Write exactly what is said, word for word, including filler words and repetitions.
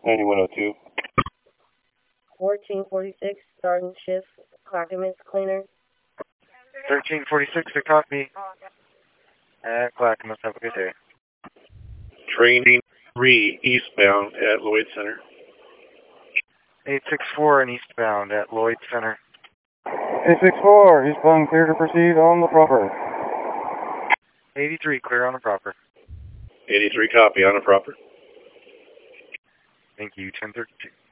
ninety-one oh two. fourteen forty-six, starting shift, Clackamas cleaner. thirteen forty-six to copy. At Clackamas, have a good day. Training three eastbound at Lloyd Center. eight six four and eastbound at Lloyd Center. eight six four, eastbound clear to proceed on the proper. eighty-three, clear on the proper. eighty-three, copy on the proper. Thank you, ten thirty-two.